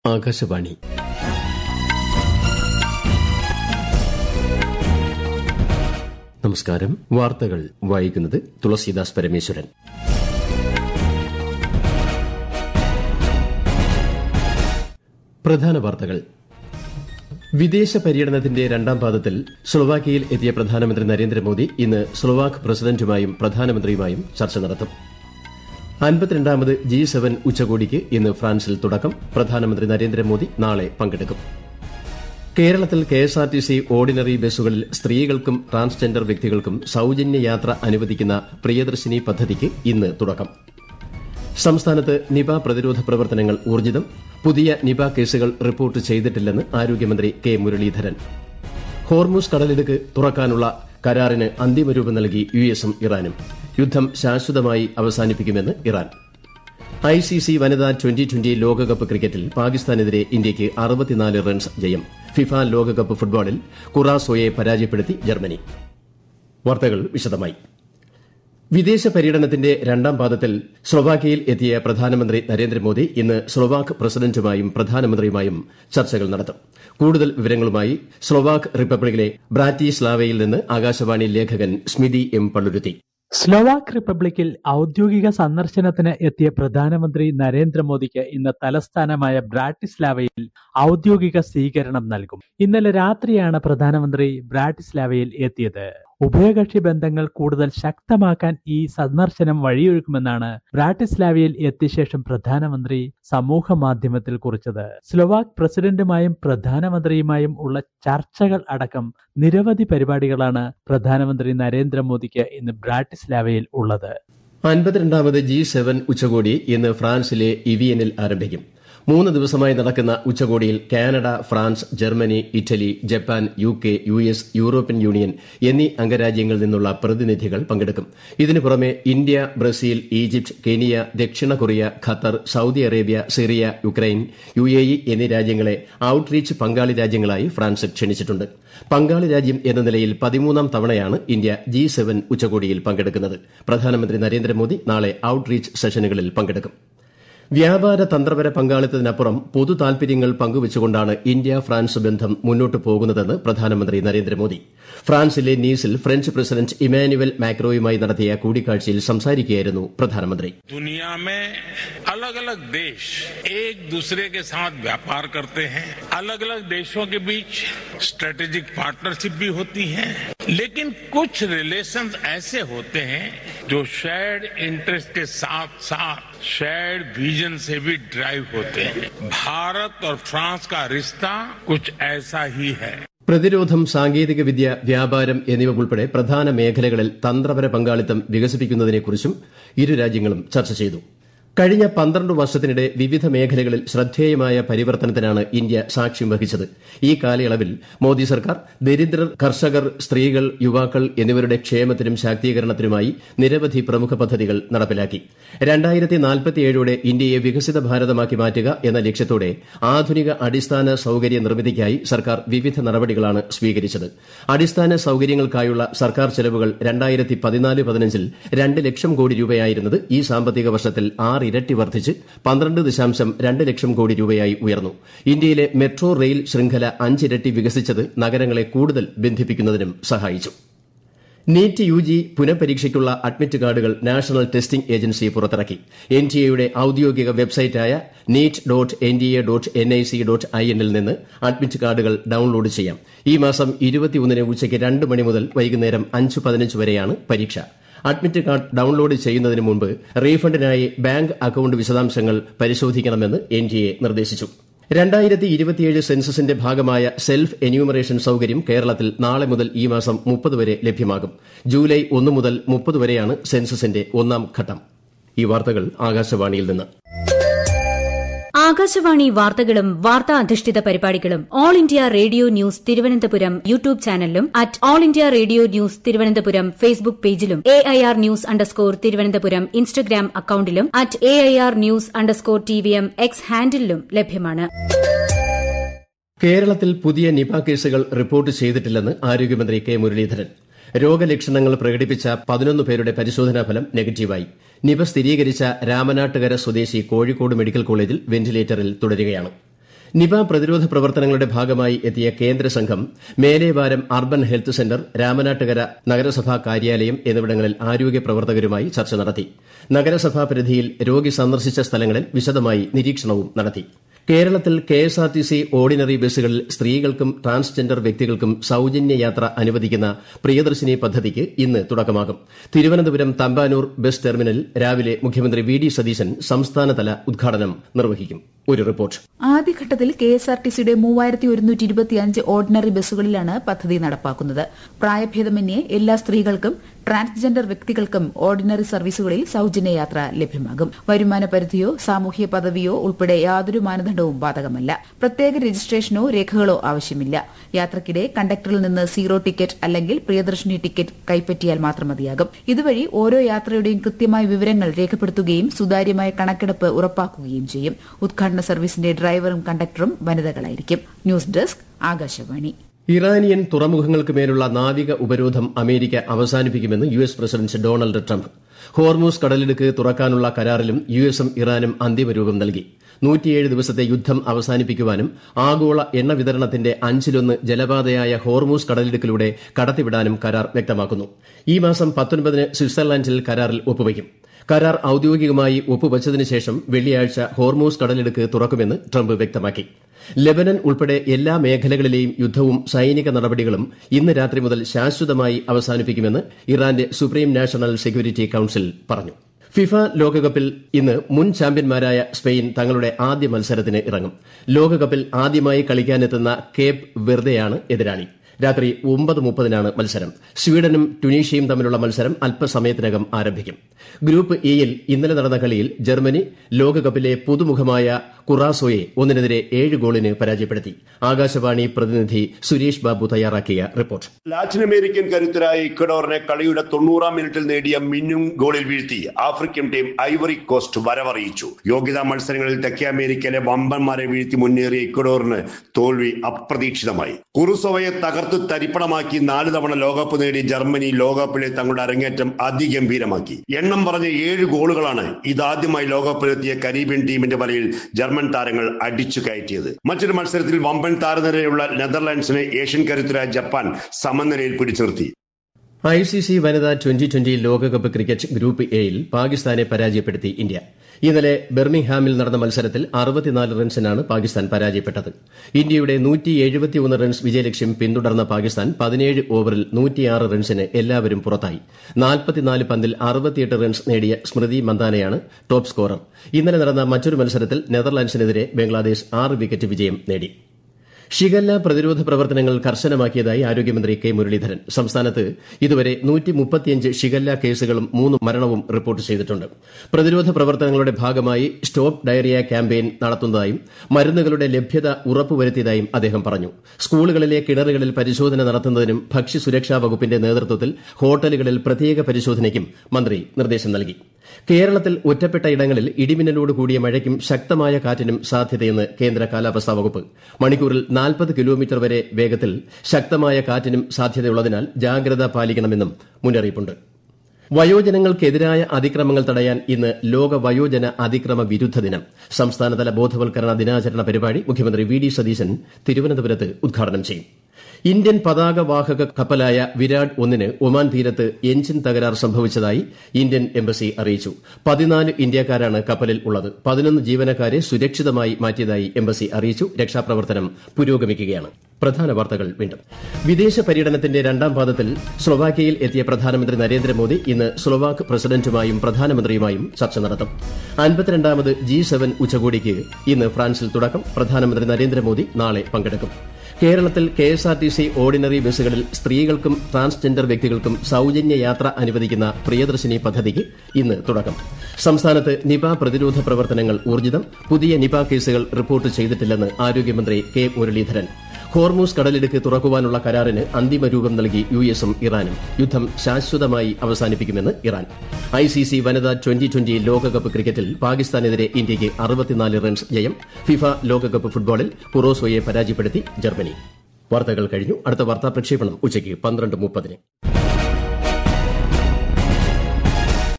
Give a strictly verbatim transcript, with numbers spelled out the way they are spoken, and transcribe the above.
ആകാശവാണി. നമസ്കാരം. വാർത്തകൾ വായിക്കുന്നത് തുളസീദാസ് പരമേശ്വരൻ. പ്രധാന വാർത്തകൾ. വിദേശ പര്യടനത്തിന്റെ രണ്ടാം പാദത്തിൽ സ്ലൊവാക്യയിൽ എത്തിയ പ്രധാനമന്ത്രി നരേന്ദ്രമോദി ഇന്ന് സ്ലൊവാക്ക് പ്രസിഡന്റുമായും പ്രധാനമന്ത്രിയുമായും ചർച്ച നടത്തും. അൻപത്തിരണ്ടാമത് ജി സെവൻ ഉച്ചകോടിക്ക് ഇന്ന് ഫ്രാൻസിൽ തുടക്കം. പ്രധാനമന്ത്രി നരേന്ദ്രമോദി നാളെ പങ്കെടുക്കും. കേരളത്തിൽ കെഎസ്ആർടിസി ഓർഡിനറി ബസ്സുകളിൽ സ്ത്രീകൾക്കും ട്രാൻസ്ജെൻഡർ വ്യക്തികൾക്കും സൌജന്യ യാത്ര അനുവദിക്കുന്ന പ്രിയദർശിനി പദ്ധതിക്ക് ഇന്ന് തുടക്കം. സംസ്ഥാനത്ത് നിപ പ്രതിരോധ പ്രവർത്തനങ്ങൾ ഊർജ്ജിതം. പുതിയ നിപ കേസുകൾ റിപ്പോർട്ട് ചെയ്തിട്ടില്ലെന്ന് ആരോഗ്യമന്ത്രി കെ മുരളീധരൻ. ഹോർമുസ് കടലിടുക്ക് തുറക്കാനുള്ള കരാറിന് അന്തിമരൂപം നൽകി യുഎസും ഇറാനും. യുദ്ധം ശാശ്വതമായി അവസാനിപ്പിക്കുമെന്ന് ഇറാൻ. ഐസിസി വനിതാ ട്വന്റി ട്വന്റി ലോകകപ്പ് ക്രിക്കറ്റിൽ പാകിസ്ഥാനെതിരെ ഇന്ത്യയ്ക്ക് അറുപത്തിനാല് റൺസ് ജയം. ഫിഫ ലോകകപ്പ് ഫുട്ബോളിൽ കുറാസോയെ പരാജയപ്പെടുത്തി ജർമ്മനി. വാർത്തകൾ വിശദമായി. വിദേശ പര്യടനത്തിന്റെ രണ്ടാം പാദത്തിൽ സ്ലൊവാക്യയിൽ എത്തിയ പ്രധാനമന്ത്രി നരേന്ദ്രമോദി ഇന്ന് സ്ലൊവാക്ക് പ്രസിഡന്റുമായും പ്രധാനമന്ത്രിയുമായും ചർച്ചകൾ നടത്തും. കൂടുതൽ വിവരങ്ങളുമായി സ്ലൊവാക്ക് റിപ്പബ്ലിക്കിലെ ബ്രാറ്റിസ്ലാവയിൽ നിന്ന് ആകാശവാണി ലേഖകൻ സ്മിതി എം പള്ളുരുത്തി. സ്ലൊവാക്ക് റിപ്പബ്ലിക്കിൽ ഔദ്യോഗിക സന്ദർശനത്തിന് എത്തിയ പ്രധാനമന്ത്രി നരേന്ദ്രമോദിക്ക് ഇന്ന് തലസ്ഥാനമായ ബ്രാറ്റിസ്ലാവയിൽ ഔദ്യോഗിക സ്വീകരണം നൽകും. ഇന്നലെ രാത്രിയാണ് പ്രധാനമന്ത്രി ബ്രാറ്റിസ്ലാവയിൽ എത്തിയത്. ഉഭയകക്ഷി ബന്ധങ്ങൾ കൂടുതൽ ശക്തമാക്കാൻ ഈ സന്ദർശനം വഴിയൊരുക്കുമെന്നാണ് ബ്രാറ്റിസ്ലാവയിൽ എത്തിയ ശേഷം പ്രധാനമന്ത്രി സമൂഹ മാധ്യമത്തിൽ കുറിച്ചത്. സ്ലൊവാക്ക് പ്രസിഡന്റുമായും പ്രധാനമന്ത്രിയുമായും ഉള്ള ചർച്ചകൾ അടക്കം നിരവധി പരിപാടികളാണ് പ്രധാനമന്ത്രി നരേന്ദ്രമോദിക്ക് ഇന്ന് ബ്രാറ്റിസ്ലാവയിൽ ഉള്ളത്. അൻപത്തിരണ്ടാമത് ജി സെവൻ ഉച്ചകോടി ഇന്ന് ഫ്രാൻസിലെ ഇവിയനിൽ ആരംഭിക്കും. മൂന്ന് ദിവസമായി നടക്കുന്ന ഉച്ചകോടിയിൽ Canada, France, Germany, Italy, Japan, U K, U S, European Union എന്നീ അംഗരാജ്യങ്ങളിൽ നിന്നുള്ള പ്രതിനിധികൾ പങ്കെടുക്കും. ഇതിനു പുറമെ ഇന്ത്യ, ബ്രസീൽ, ഈജിപ്ത്, കെനിയ, ദക്ഷിണ Korea, Qatar, Saudi Arabia, Syria, Ukraine, U A E എന്നീ രാജ്യങ്ങളെ ഔട്ട്റീച്ച് പങ്കാളി രാജ്യങ്ങളായി ഫ്രാൻസ് ക്ഷണിച്ചിട്ടുണ്ട്. പങ്കാളി രാജ്യം എന്ന നിലയിൽ പതിമൂന്നാം തവണയാണ് ഇന്ത്യ ജി സെവൻ ഉച്ചകോടിയിൽ പങ്കെടുക്കുന്നത്. പ്രധാനമന്ത്രി നരേന്ദ്രമോദി നാളെ ഔട്ട്റീച്ച് സെഷനുകളിൽ പങ്കെടുക്കും. വ്യാപാര തന്ത്രപര പങ്കാളിത്തത്തിനപ്പുറം പൊതു താൽപര്യങ്ങൾ പങ്കുവച്ചുകൊണ്ടാണ് ഇന്ത്യ ഫ്രാൻസ് ബന്ധം മുന്നോട്ടു പോകുന്നതെന്ന് പ്രധാനമന്ത്രി നരേന്ദ്രമോദി. ഫ്രാൻസിലെ നീസിൽ ഫ്രഞ്ച് പ്രസിഡന്റ് ഇമാനുവൽ മാക്രോയുമായി നടത്തിയ കൂടിക്കാഴ്ചയിൽ സംസാരിക്കുകയായിരുന്നു പ്രധാനമന്ത്രി. दुनिया में अलग अलग देश एक दूसरे के साथ व्यापार करते हैं. अलग अलग देशों के बीच स्ट्रेटेजिक पार्टनरशिप भी होती है, लेकिन कुछ रिलेशंस ऐसे होते हैं जो शेयर्ड इंटरेस्ट के साथ साथ शेयर्ड विजन से भी ड्राइव होते हैं. भारत और फ्रांस का रिश्ता कुछ ऐसा ही है. പ്രതിരോധം, സാങ്കേതികവിദ്യ, വ്യാപാരം എന്നിവ ഉൾപ്പെടെ പ്രധാന മേഖലകളിൽ തന്ത്രപര പങ്കാളിത്തം വികസിപ്പിക്കുന്നതിനെക്കുറിച്ചും ഇരു രാജ്യങ്ങളും ചർച്ച ചെയ്തു. കഴിഞ്ഞ പന്ത്രണ്ട് വർഷത്തിനിടെ വിവിധ മേഖലകളിൽ ശ്രദ്ധേയമായ പരിവർത്തനത്തിനാണ് ഇന്ത്യ സാക്ഷ്യം വഹിച്ചത്. ഈ കാലയളവിൽ മോദി സർക്കാർ ദരിദ്രർ, കർഷകർ, സ്ത്രീകൾ, യുവാക്കൾ എന്നിവരുടെ ക്ഷേമത്തിനും ശാക്തീകരണത്തിനുമായി നിരവധി പ്രമുഖ പദ്ധതികൾ നടപ്പിലാക്കി. രണ്ടായിരത്തി നാൽപ്പത്തിയേഴോടെ ഇന്ത്യയെ വികസിത ഭാരതമാക്കി മാറ്റുക എന്ന ലക്ഷ്യത്തോടെ ആധുനിക അടിസ്ഥാന സൌകര്യ നിർമ്മിതിക്കായി സർക്കാർ വിവിധ നടപടികളാണ് സ്വീകരിച്ചത്. അടിസ്ഥാന സൌകര്യങ്ങൾക്കായുള്ള സർക്കാർ ചെലവുകൾ രണ്ടായിരത്തി പതിനാല് പതിനഞ്ചിൽ രണ്ട് ലക്ഷം കോടി രൂപയായിരുന്നത് ഈ സാമ്പത്തിക വർഷത്തിൽ ആറ് ഇരട്ടി വർദ്ധിച്ച് പന്ത്രണ്ട് ദശാംശം രണ്ട് ലക്ഷം കോടി രൂപയായി ഉയർന്നു. ഇന്ത്യയിലെ മെട്രോ റെയിൽ ശൃംഖല അഞ്ചിരട്ടി വികസിച്ചത് നഗരങ്ങളെ കൂടുതൽ ബന്ധിപ്പിക്കുന്നതിനും സഹായിച്ചു. നീറ്റ് യു ജി പുനഃപരീക്ഷയ്ക്കുള്ള അഡ്മിറ്റ് കാർഡുകൾ നാഷണൽ ടെസ്റ്റിംഗ് ഏജൻസി പുറത്തിറക്കി. എൻ ടി എയുടെ ഔദ്യോഗിക വെബ്സൈറ്റായ NEET dot N T A dot N I C dot I എന്നിൽ നിന്ന് അഡ്മിറ്റ് കാർഡുകൾ ഡൌൺലോഡ് ചെയ്യാം. ഈ മാസം ഇരുപത്തിയൊന്നിന് ഉച്ചയ്ക്ക് രണ്ട് മണി മുതൽ വൈകുന്നേരം അഞ്ച് പതിനഞ്ച് വരെയാണ് പരീക്ഷ. അഡ്മിറ്റ് കാർഡ് ഡൌൺലോഡ് ചെയ്യുന്നതിന് മുമ്പ് റീഫണ്ടിനായി ബാങ്ക് അക്കൌണ്ട് വിശദാംശങ്ങൾ പരിശോധിക്കണമെന്ന് എൻ ടി എ നിർദ്ദേശിച്ചു. രണ്ടായിരത്തി ഇരുപത്തിയേഴ് സെൻസസിന്റെ ഭാഗമായ സെൽഫ് എന്യൂമറേഷൻ സൌകര്യം കേരളത്തിൽ നാളെ മുതൽ ഈ മാസം മുപ്പത് വരെ ലഭ്യമാകും. ജൂലൈ ഒന്ന് മുതൽ മുപ്പത് വരെയാണ് സെൻസസിന്റെ ഒന്നാം ഘട്ടം. ഈ വാർത്തകൾ ആകാശവാണിയിൽ നിന്ന്. ആകാശവാണി വാർത്തകളും വാർത്താ അധിഷ്ഠിത പരിപാടികളും All India Radio news Thiruvananthapuram YouTube ചാനലിലും at All India Radio news Thiruvananthapuram Facebook പേജിലും A I R news underscore Thiruvananthapuram Instagram അക്കൌണ്ടിലും at A I R news underscore T V M X ഹാൻഡിലും ലഭ്യമാണ്. കേരളത്തിൽ പുതിയ നിപ കേസുകൾ റിപ്പോർട്ട് ചെയ്തിട്ടില്ലെന്ന് ആരോഗ്യമന്ത്രി കെ മുരളീധരൻ. രോഗലക്ഷണങ്ങൾ പ്രകടിപ്പിച്ച പതിനൊന്ന് പേരുടെ പരിശോധനാ ഫലം നെഗറ്റീവായി. നിപ സ്ഥിരീകരിച്ച രാമനാട്ടുകര സ്വദേശി കോഴിക്കോട് മെഡിക്കൽ കോളേജിൽ വെന്റിലേറ്ററിൽ തുടരുകയാണ്. നിപ പ്രതിരോധ പ്രവർത്തനങ്ങളുടെ ഭാഗമായി എത്തിയ കേന്ദ്ര സംഘം Melevaram urban health centre Ramanattukara നഗരസഭാ കാര്യാലയം എന്നിവിടങ്ങളിൽ ആരോഗ്യ പ്രവർത്തകരുമായി ചർച്ച നടത്തി. നഗരസഭാ പരിധിയിൽ രോഗി സന്ദർശിച്ച സ്ഥലങ്ങളിൽ വിശദമായി നിരീക്ഷണവും നടത്തി. കേരളത്തിൽ കെഎസ്ആർടിസി ഓർഡിനറി ബസ്സുകളിൽ സ്ത്രീകൾക്കും ട്രാൻസ്ജെൻഡർ വ്യക്തികൾക്കും സൌജന്യ യാത്ര അനുവദിക്കുന്ന പ്രിയദർശിനി പദ്ധതിക്ക് ഇന്ന് തുടക്കമാകും. തിരുവനന്തപുരം തമ്പാനൂർ ബസ് ടെർമിനലിൽ രാവിലെ മുഖ്യമന്ത്രി വി ഡി സതീശൻ സംസ്ഥാനതല ഉദ്ഘാടനം നിർവഹിക്കും. ഒരു റിപ്പോർട്ട്. ആദ്യഘട്ടത്തിൽ കെഎസ്ആർടിസിയുടെ മൂവായിരത്തി ഒരുന്നൂറ്റി ഇരുപത്തിയഞ്ച് ഓർഡിനറി ബസ്സുകളിലാണ് പദ്ധതി നടപ്പാക്കുന്നത്. പ്രായഭേദമന്യേ എല്ലാ സ്ത്രീകൾക്കും ട്രാൻസ്ജെൻഡർ വ്യക്തികൾക്കും ഓർഡിനറി സർവീസുകളിൽ സൌജന്യ യാത്ര ലഭ്യമാകും. വരുമാന പരിധിയോ സാമൂഹ്യ പദവിയോ ഉൾപ്പെടെ യാതൊരു മാനദണ്ഡവും ബാധകമല്ല. പ്രത്യേക രജിസ്ട്രേഷനോ രേഖകളോ ആവശ്യമില്ല. യാത്രക്കിടെ കണ്ടക്ടറിൽ നിന്ന് സീറോ ടിക്കറ്റ് അല്ലെങ്കിൽ പ്രിയദർശിനി ടിക്കറ്റ് കൈപ്പറ്റിയാൽ മാത്രം മതിയാകും. ഇതുവഴി ഓരോ യാത്രയുടെയും കൃത്യമായ വിവരങ്ങൾ രേഖപ്പെടുത്തുകയും സുതാര്യമായ കണക്കെടുപ്പ് ഉറപ്പാക്കുകയും ചെയ്യും. ഉദ്ഘാടന സർവീസിന്റെ ഡ്രൈവറും കണ്ടക്ടറും വനിതകളായിരിക്കും. News desk Akashvani. ഇറാനിയൻ തുറമുഖങ്ങൾക്ക് മേലുള്ള നാവിക ഉപരോധം അമേരിക്ക അവസാനിപ്പിക്കുമെന്ന് U S president Donald Trump. Hormuz കടലിടുക്ക് തുറക്കാനുള്ള കരാറിലും യു എസും ഇറാനും അന്തിമരൂപം നൽകി. നൂറ്റിയേഴ് ദിവസത്തെ യുദ്ധം അവസാനിപ്പിക്കുവാനും ആഗോള എണ്ണ വിതരണത്തിന്റെ അഞ്ചിലൊന്ന് ജലപാതയായ ഹോർമൂസ് കടലിടുക്കിലൂടെ കടത്തിവിടാനും കരാർ വ്യക്തമാക്കുന്നു. ഈ മാസം പത്തൊൻപതിന് സ്വിറ്റ്സർലൻഡിൽ കരാറിൽ ഒപ്പുവയ്ക്കും. കരാർ ഔദ്യോഗികമായി ഒപ്പുവച്ചതിനു ശേഷം വെള്ളിയാഴ്ച ഹോർമൂസ് കടലിടുക്ക് തുറക്കുമെന്ന് ട്രംപ് വ്യക്തമാക്കി. ലെബനൻ ഉൾപ്പെടെ എല്ലാ മേഖലകളിലെയും യുദ്ധവും സൈനിക നടപടികളും ഇന്ന് രാത്രി മുതൽ ശാശ്വതമായി അവസാനിപ്പിക്കുമെന്ന് ഇറാന്റെ സുപ്രീം നാഷണൽ സെക്യൂരിറ്റി കൌൺസിൽ പറഞ്ഞു. ഫിഫ ലോകകപ്പിൽ ഇന്ന് മുൻ ചാമ്പ്യന്മാരായ സ്പെയിൻ തങ്ങളുടെ ആദ്യ മത്സരത്തിന് ഇറങ്ങും. ലോകകപ്പിൽ ആദ്യമായി കളിക്കാനെത്തുന്ന കേപ്പ് വെർദെയാണ് എതിരാളി. രാത്രി ഒമ്പത് മുപ്പതിനാണ് മത്സരം. സ്വീഡനും ട്യൂണീഷ്യയും തമ്മിലുള്ള മത്സരം അല്പസമയത്തിനകം ആരംഭിക്കും. ഗ്രൂപ്പ് ഇയിൽ ഇന്നലെ നടന്ന കളിയിൽ ജർമ്മനി ലോകകപ്പിലെ പുതുമുഖമായ കുറാസോയെ ഒന്നിനെതിരെ ഏഴ് ഗോളിന് പരാജയപ്പെടുത്തി. ആകാശവാണി പ്രതിനിധി സുരേഷ് ബാബു തയ്യാറാക്കിയ റിപ്പോർട്ട്. ലാറ്റിൻ അമേരിക്കൻ കരുത്തരായ ഇക്വഡോറിനെ കളിയുടെ തൊണ്ണൂറാം മിനിറ്റിൽ നേടിയ മിന്നും ഗോളിൽ വീഴ്ത്തി ആഫ്രിക്കൻ ടീം ഐവറി കോസ്റ്റ് വരവറിയിച്ചു. യോഗ്യതാ മത്സരങ്ങളിൽ തെക്കേ അമേരിക്കയിലെ വമ്പന്മാരെ വീഴ്ത്തി മുന്നേറിയ ഇക്വഡോറിന് തോൽവി അപ്രതീക്ഷിതമായി. കുറുസോവയെ തകർത്ത് തരിപ്പണമാക്കി നാല് തവണ ലോകകപ്പ് നേടി ജർമ്മനി ലോകകപ്പിലെ തങ്ങളുടെ അരങ്ങേറ്റം അതിഗംഭീരമാക്കി. എണ്ണം പറഞ്ഞ ഏഴ് ഗോളുകളാണ് ഇതാദ്യമായി ലോകകപ്പിലെത്തിയ കരീബിയൻ ടീമിന്റെ വലയിൽ ജർമ്മൻ താരങ്ങൾ അടിച്ചു കയറ്റിയത്. മറ്റൊരു മത്സരത്തിൽ വമ്പൻ താരനിരയുള്ള നെതർലാൻഡ്സിനെ ഏഷ്യൻ കരുത്തരായ ജപ്പാൻ സമനിലയിൽ പിടിച്ചു നിർത്തി. ഐ സി സി വനിതാ ട്വന്റി ട്വന്റി ലോകകപ്പ് ക്രിക്കറ്റ് ഗ്രൂപ്പ് എയിൽ പാകിസ്ഥാനെ പരാജയപ്പെടുത്തി ഇന്ത്യ. ഇന്നലെ ബെർമിംഗ്ഹാമിൽ നടന്ന മത്സരത്തിൽ അറുപത്തിനാല് റൺസിനാണ് പാകിസ്ഥാൻ പരാജയപ്പെട്ടത്. ഇന്ത്യയുടെ നൂറ്റി എഴുപത്തിയൊന്ന് റൺസ് വിജയലക്ഷ്യം പിന്തുടർന്ന പാകിസ്ഥാൻ പതിനേഴ് ഓവറിൽ നൂറ്റിയാറ് റൺസിന് എല്ലാവരും പുറത്തായി. നാൽപ്പത്തിനാല് പന്തിൽ അറുപത്തിയെട്ട് റൺസ് നേടിയ സ്മൃതി മന്ദാനയാണ് ടോപ്പ് സ്കോറർ. ഇന്നലെ നടന്ന മറ്റൊരു മത്സരത്തിൽ നെതർലാൻഡ്സിനെതിരെ ബംഗ്ലാദേശ് ആറ് വിക്കറ്റ് വിജയം നേടി. ഷിഗല്ല പ്രതിരോധ പ്രവർത്തനങ്ങൾ കർശനമാക്കിയതായി ആരോഗ്യമന്ത്രി കെ മുരളീധരൻ. സംസ്ഥാനത്ത് ഇതുവരെ നൂറ്റി മുപ്പത്തിയഞ്ച് ഷിഗല്ല കേസുകളും മൂന്ന് മരണവും റിപ്പോർട്ട് ചെയ്തിട്ടുണ്ട്. പ്രതിരോധ പ്രവർത്തനങ്ങളുടെ ഭാഗമായി സ്റ്റോപ്പ് ഡയറിയ ക്യാമ്പയിൻ നടത്തുന്നതായും മരുന്നുകളുടെ ലഭ്യത ഉറപ്പുവരുത്തിയതായും അദ്ദേഹം പറഞ്ഞു. സ്കൂളുകളിലെ കിണറുകളിൽ പരിശോധന നടത്തുന്നതിനും ഭക്ഷ്യസുരക്ഷാ വകുപ്പിന്റെ നേതൃത്വത്തിൽ ഹോട്ടലുകളിൽ പ്രത്യേക പരിശോധനയ്ക്കും മന്ത്രി നിർദ്ദേശം നൽകി. കേരളത്തിൽ ഒറ്റപ്പെട്ട ഇടങ്ങളിൽ ഇടിമിന്നലോട് കൂടിയ മഴയ്ക്കും ശക്തമായ കാറ്റിനും സാധ്യതയെന്ന് കേന്ദ്ര കാലാവസ്ഥാ വകുപ്പ്. മണിക്കൂറിൽ നാൽപ്പത് കിലോമീറ്റർ വരെ വേഗത്തിൽ ശക്തമായ കാറ്റിനും സാധ്യതയുള്ളതിനാൽ ജാഗ്രത പാലിക്കണമെന്നും മുന്നറിയിപ്പുണ്ട്. വയോജനങ്ങൾക്കെതിരായ അതിക്രമങ്ങൾ തടയാൻ ഇന്ന് ലോക വയോജന അതിക്രമ വിരുദ്ധ ദിനം. സംസ്ഥാനതല ബോധവൽക്കരണ ദിനാചരണ പരിപാടി മുഖ്യമന്ത്രി വി ഡി സതീശൻ തിരുവനന്തപുരത്ത് ഉദ്ഘാടനം ചെയ്യും. ഇന്ത്യൻ പതാകവാഹക കപ്പലായ വിരാട് ഒന്നിന് ഒമാൻ തീരത്ത് എഞ്ചിൻ തകരാർ സംഭവിച്ചതായി ഇന്ത്യൻ എംബസി അറിയിച്ചു. പതിനാല് ഇന്ത്യക്കാരാണ് കപ്പലിൽ ഉള്ളത്. പതിനൊന്ന് ജീവനക്കാരെ സുരക്ഷിതമായി മാറ്റിയതായി എംബസി അറിയിച്ചു. രക്ഷാപ്രവർത്തനം പുരോഗമിക്കുകയാണ്. പ്രധാന വാർത്തകൾ വീണ്ടും. വിദേശ പര്യടനത്തിന്റെ രണ്ടാം പാദത്തിൽ സ്ലൊവാക്യയിൽ എത്തിയ പ്രധാനമന്ത്രി നരേന്ദ്രമോദി ഇന്ന് സ്ലൊവാക്ക് പ്രസിഡന്റുമായും പ്രധാനമന്ത്രിയുമായും ചർച്ച നടത്തും. അൻപത്തിരണ്ടാമത് ജി സെവൻ ഉച്ചകോടിക്ക് ഇന്ന് ഫ്രാൻസിൽ തുടക്കം. പ്രധാനമന്ത്രി നരേന്ദ്രമോദി നാളെ പങ്കെടുക്കും. കേരളത്തിൽ കെഎസ്ആർടിസി ഓർഡിനറി ബസ്സുകളിൽ സ്ത്രീകൾക്കും ട്രാൻസ്ജെൻഡർ വ്യക്തികൾക്കും സൌജന്യ യാത്ര അനുവദിക്കുന്ന പ്രിയദർശിനി പദ്ധതിക്ക് ഇന്ന് തുടക്കം. സംസ്ഥാനത്ത് നിപ പ്രതിരോധ പ്രവർത്തനങ്ങൾ ഊർജിതം. പുതിയ നിപ കേസുകൾ റിപ്പോർട്ട് ചെയ്തിട്ടില്ലെന്ന് ആരോഗ്യമന്ത്രി കെ മുരളീധരൻ. ഹോർമൂസ് കടലിടുക്ക് തുറക്കുവാനുള്ള കരാറിന് അന്തിമ രൂപം നൽകി യു എസും ഇറാനും. യുദ്ധം ശാശ്വതമായി അവസാനിപ്പിക്കുമെന്ന് ഇറാൻ. ഐ സി സി വനിതാ ട്വന്റി ട്വന്റി ലോകകപ്പ് ക്രിക്കറ്റിൽ പാകിസ്ഥാനെതിരെ ഇന്ത്യയ്ക്ക് അറുപത്തിനാല് റൺസ് ജയം. ഫിഫ ലോകകപ്പ് ഫുട്ബോളിൽ കുറോസോയെ പരാജയപ്പെടുത്തി ജർമ്മനി. വാർത്തകൾ കഴിഞ്ഞു. അടുത്ത വാർത്താ പ്രക്ഷേപണം ഉച്ചയ്ക്ക് പന്ത്രണ്ട് മുപ്പതിന്.